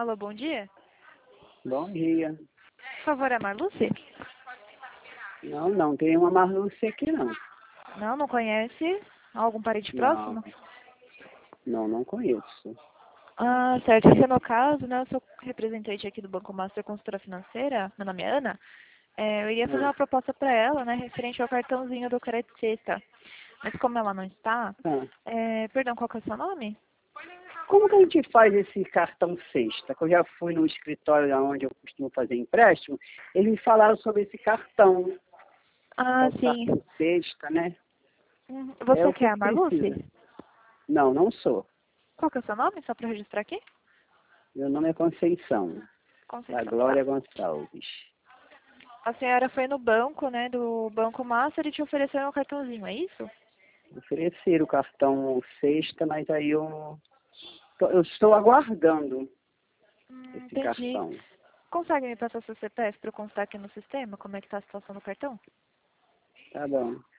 Alô, bom dia. Bom dia. Por favor, é a Marluce? Não tem uma Marluce aqui, não. Não conhece? Algum parente Não, próximo? não conheço. Ah, certo. Esse é meu caso, né? Eu sou representante aqui do Banco Master Consultora Financeira. Meu nome é Ana. Eu iria fazer uma proposta para ela, né? Referente ao cartãozinho do Crédito Sexta. Mas como ela não está... Ah, Perdão, qual que é o seu nome? como que a gente faz esse cartão sexta? Que eu já fui no escritório onde eu costumo fazer empréstimo, eles me falaram sobre esse cartão. É Ah, o sim. cartão sexta, né? É Você o que é que a Marluce? precisa. Não sou. Qual que é o seu nome, só para registrar aqui? Meu nome é Conceição, da Conceição, tá. Glória Gonçalves. A senhora foi no banco, né, do Banco Master e te ofereceram um cartãozinho, é isso? Ofereceram o cartão sexta, mas aí eu estou aguardando esse Entendi. cartão. Consegue me passar seu CPF para eu constar aqui no sistema como é que tá a situação do cartão? Tá bom.